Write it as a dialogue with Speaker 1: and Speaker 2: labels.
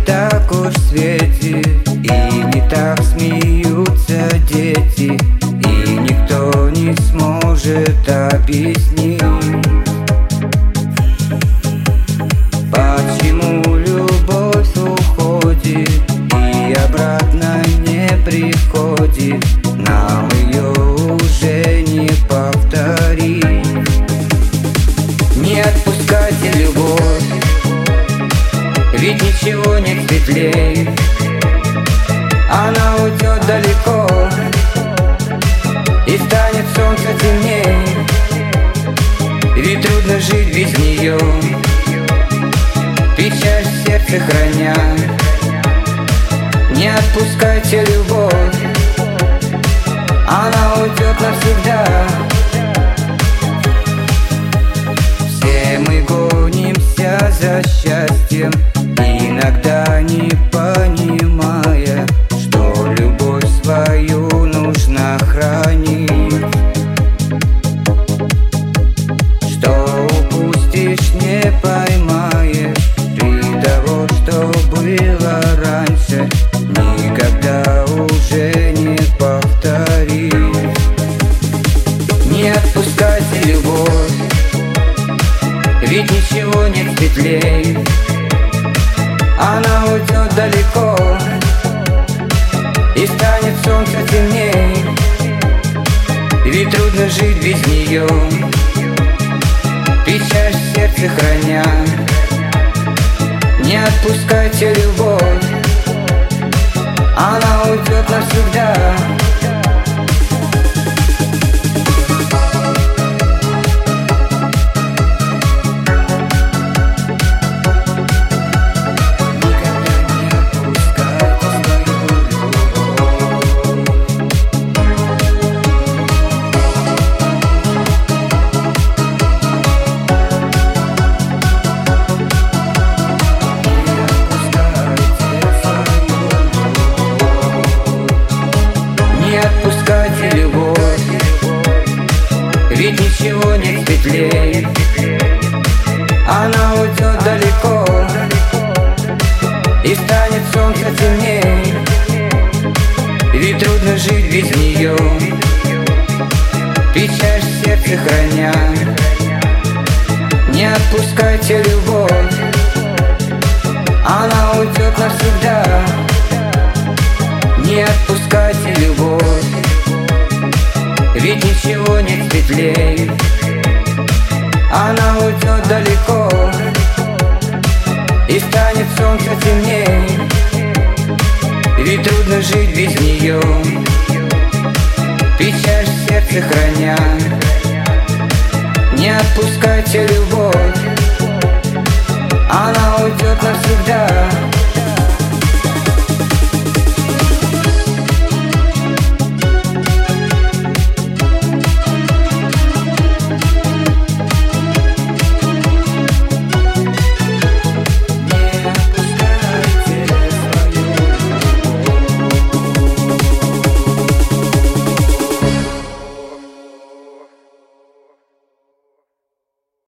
Speaker 1: так уж светит, и не так смеются дети, и никто не сможет объяснить, почему любовь уходит и обратно не приходит. Нам ее уже не повторить. Не отпускайте любовь, ведь ничего нет светлей. Она уйдет далеко, и станет солнце темней, ведь трудно жить без нее, печаль в сердце храня. Не отпускайте любовь, она уйдет навсегда. Все мы гонимся за счастьем, иногда не понимая, что любовь свою нужно хранить. Что упустишь, не поймаешь, и того, что было раньше, никогда уже не повторишь. Не отпускайте любовь, ведь ничего нет светлей. Она уйдет далеко, и станет солнце темней, ведь трудно жить без нее, печаль в сердце храня. Не отпускайте любовь, она уйдет навсегда. Отпускайте любовь, ведь ничего нет светлей. Она уйдет далеко, и станет солнце темней, ведь трудно жить без нее, печаль в сердце храня. Не отпускайте любовь, она уйдет навсегда. Не отпускайте любовь, ведь ничего нет светлей. Она уйдет далеко, и станет солнце темней, ведь трудно жить без нее, печаль в сердце храня. Не отпускайте любовь, она уйдет навсегда.